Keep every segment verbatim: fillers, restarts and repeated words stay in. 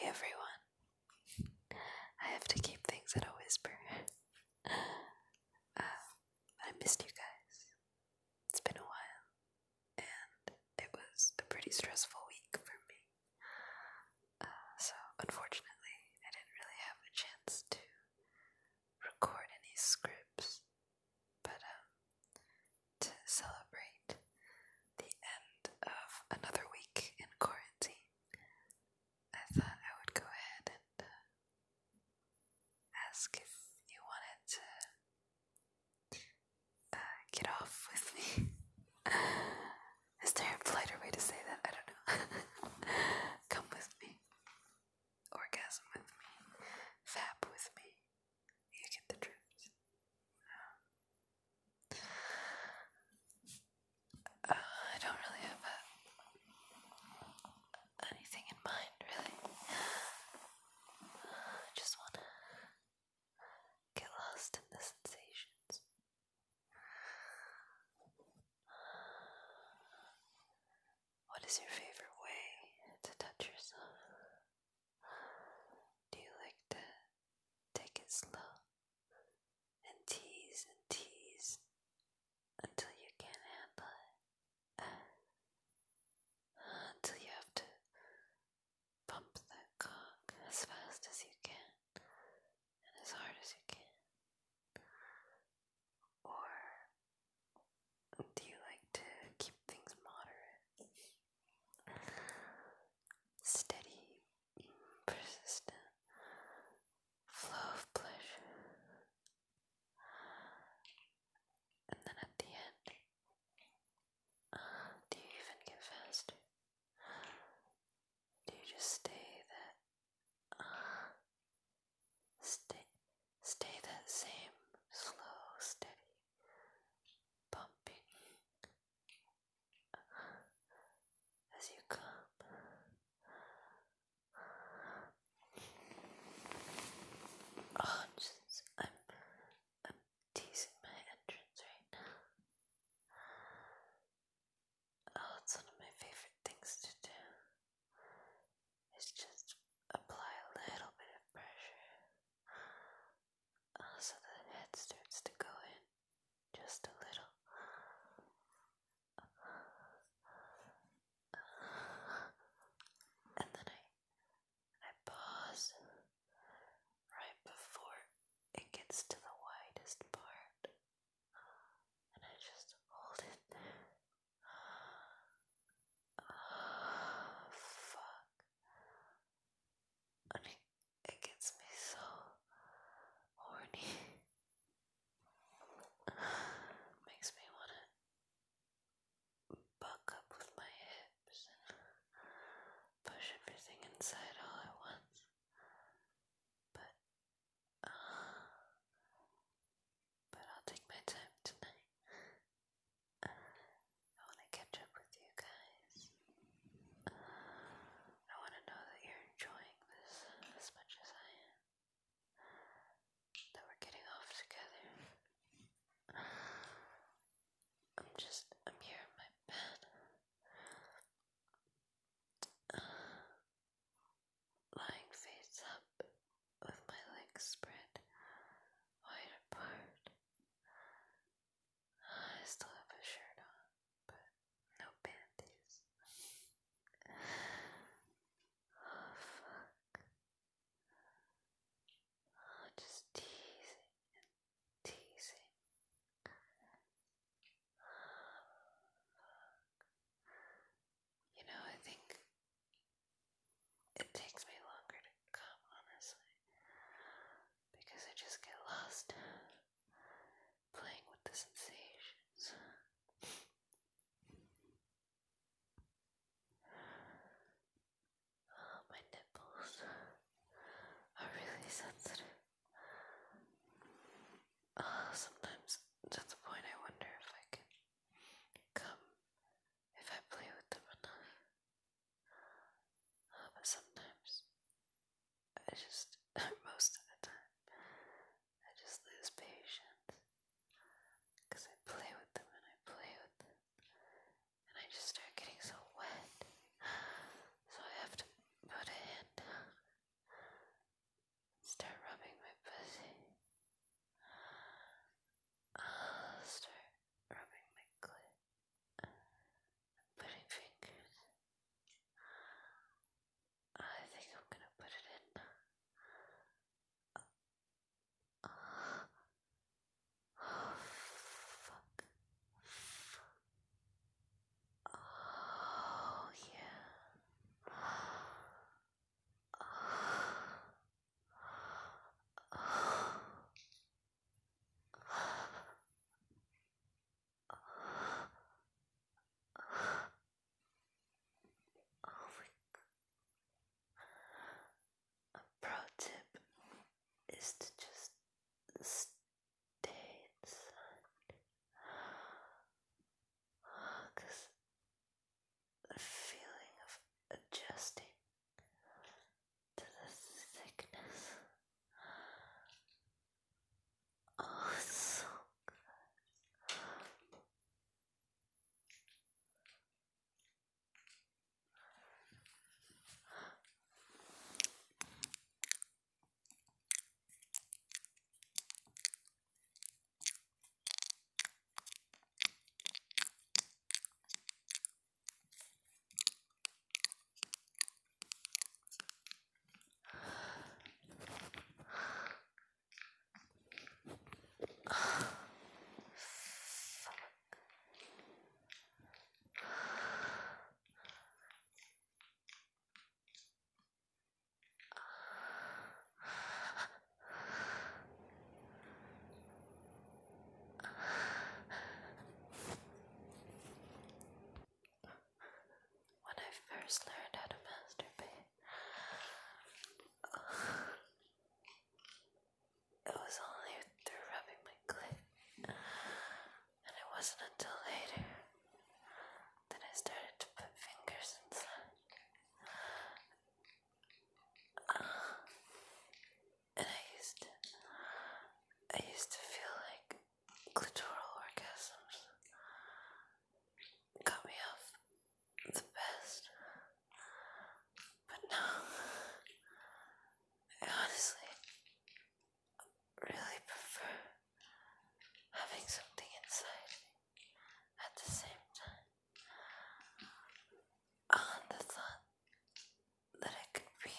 everyone. I have to keep things at a whisper. Uh, I missed you guys. It's been a while, and it was a pretty stressful week for me. Uh, so, unfortunately, I didn't really have a chance to record any scripts, but um, to celebrate the end of another week in quarantine, I thought I would go ahead and uh, ask if you wanted to uh, get off with me. Is there a politer way to say that? I don't know. Come with me. Orgasm with me. Fap with me. You get the drift. Uh, I don't really have a, anything in mind, really. I just want to get lost in the sensations. What is your favorite way to touch yourself? Do you like to take it slow and tease and tease until you can't handle it? Until you have to pump that cock as fast as you can and as hard as you can? Or do you like to keep things moderate? Steady, persistent flow of pleasure. And then at the end, uh, do you even get faster? Do you just stay that, uh, stay, stay that same slow, steady pumping uh, as you come? Oh, just, I'm, I'm teasing my entrance right now. Oh, it's one of my favorite things to do. Is just apply a little bit of pressure uh, so the head starts to go in just a little. And then I, I pause right before it gets to the widest part. And I just hold it there. Oh, fuck. I mean, it gets me so horny. Makes me want to buck up with my hips and push everything inside all at once. But, uh, but I'll take my time tonight. I want to catch up with you guys. I want to know that you're enjoying this as much as I am. That we're getting off together. I'm just, I'm here in my bed. Lying face up with my legs spread wide apart. I still have a shirt on, but no panties. Oh, fuck. Oh, just teasing and teasing. You know, I think it takes me longer to come, honestly, because I just get lost playing with the sensations. Oh, my nipples are really sensitive. Oh, sometimes to the point I wonder if I can come if I play with them enough. Oh, but sometimes I just, most of the time, I just lose patience. Because I play with them and I play with them. And I just start getting so wet. So I have to put a hand down first learned how to masturbate, it was only through rubbing my clit, and it wasn't until later that I started to put fingers inside. And I used to, I used to feel like clitoral orgasms got me off the best. But now, I honestly really prefer having something inside me at the same time. On the thought that it could be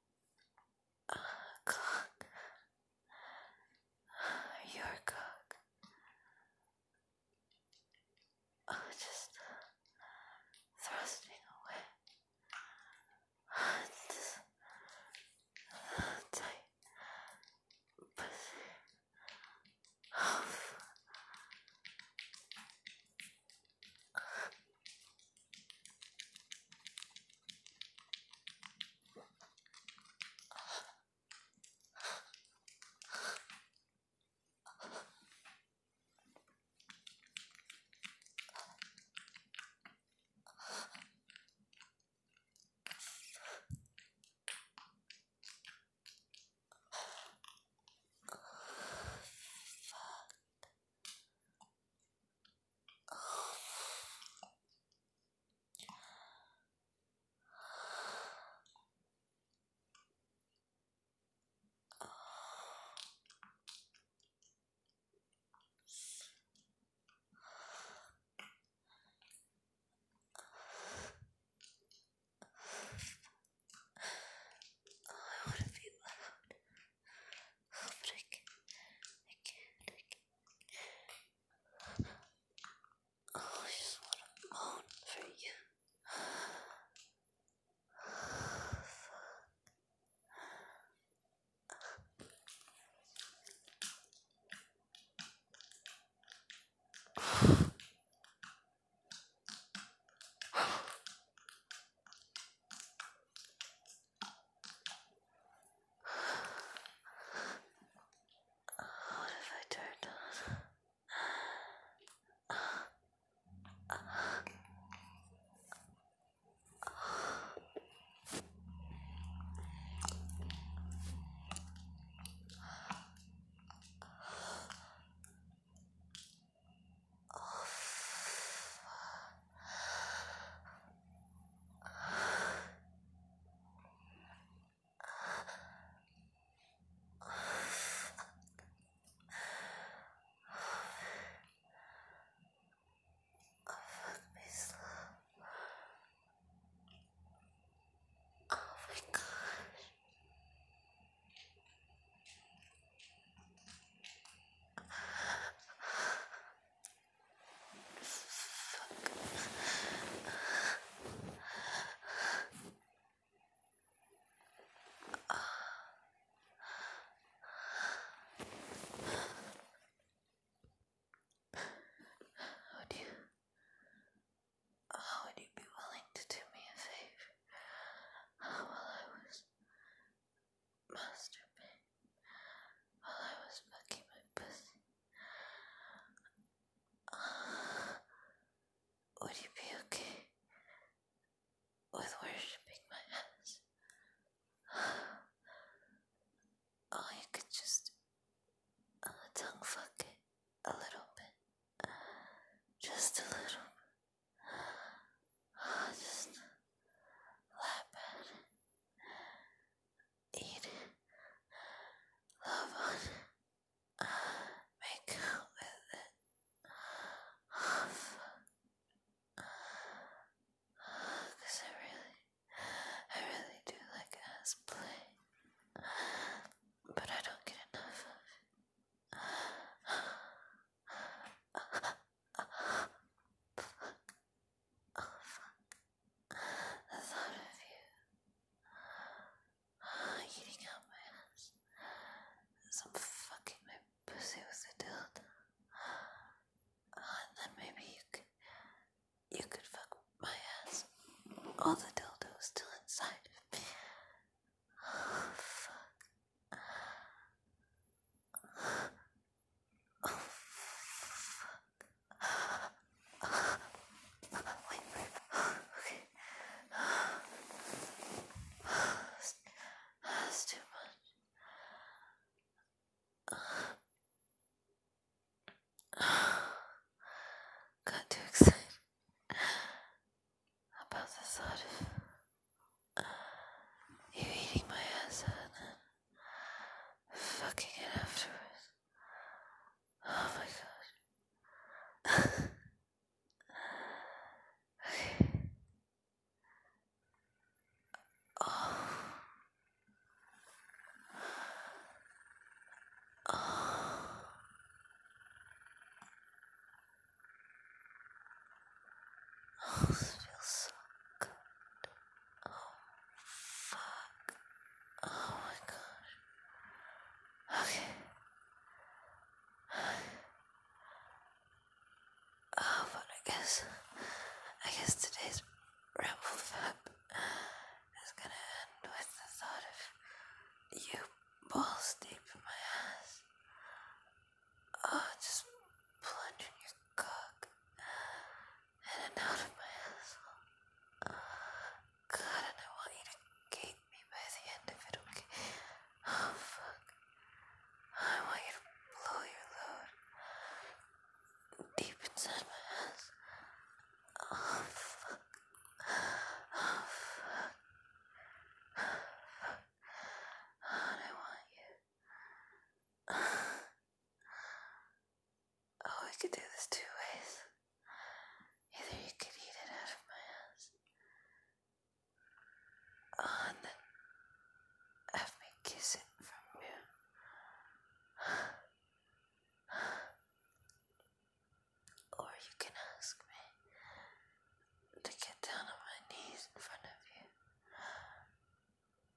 a cock, your cock,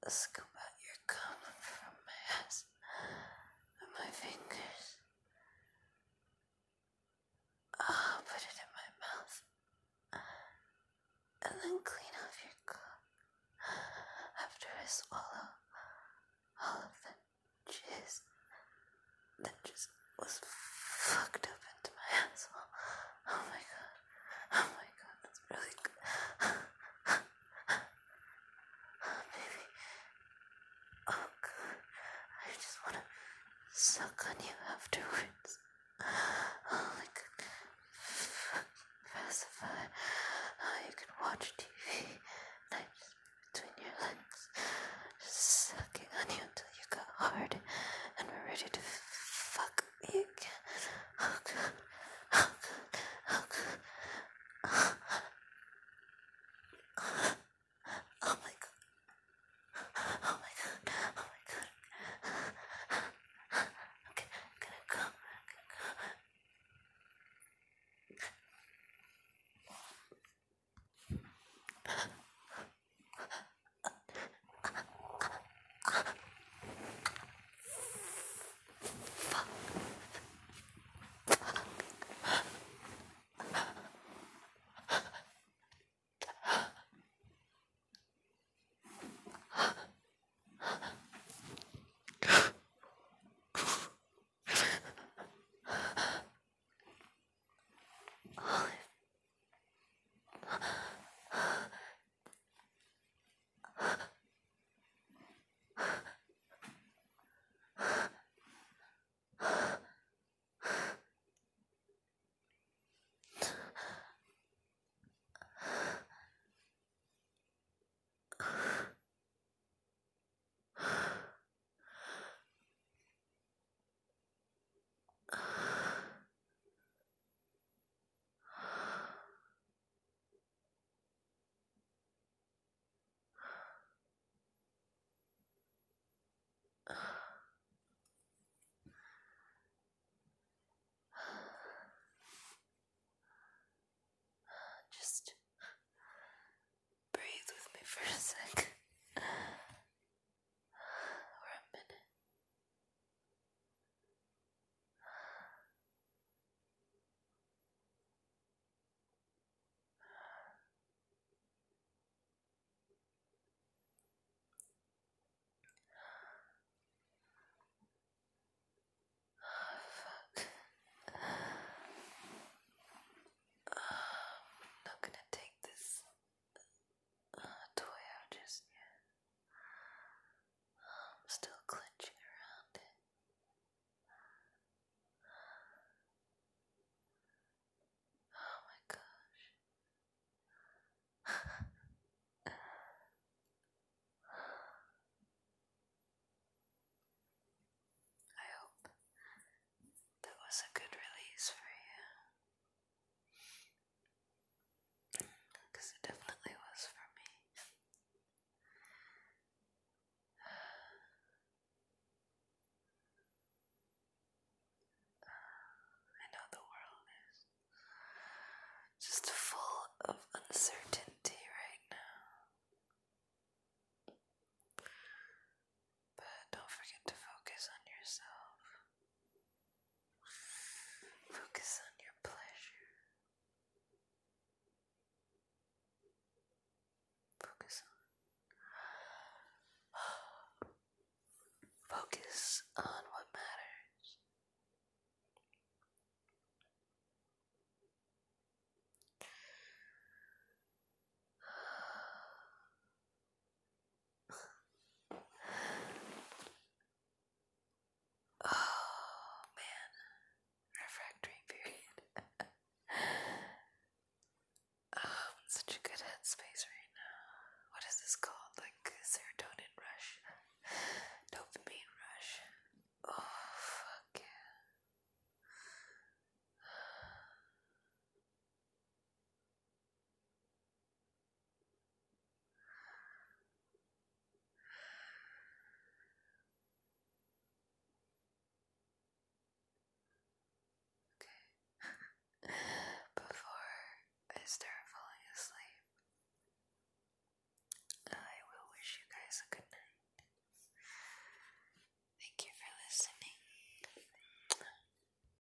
scoop out your cum from my ass with my fingers. I'll put it in my mouth and then clean off your cock after I swallow all of the jizz that just was fucked up into my asshole. Oh my god. Oh my god, that's really good. Maybe. Oh god. I just wanna suck on you afterwards. Oh, like pacify. Oh, you could watch T V and I just between your legs, just sucking on you until you got hard and were ready to fuck me again. Oh god. Oh god. Oh god. Oh my god. Oh my god. Oh my god. Okay, I'm gonna go. I'm gonna go. Just breathe with me for a sec. Or a minute. Fuck. I'm not gonna take this uh, toy out just yet. I'm still clenching around it. Oh my gosh. I hope that was a good release for you. Because it definitely was for me. I know the world is just full of uncertainty right now. But don't forget to focus on yourself. Focus on your pleasure. Focus on. Focus on what matters. Oh man, refractory period. Oh, I'm in such a good headspace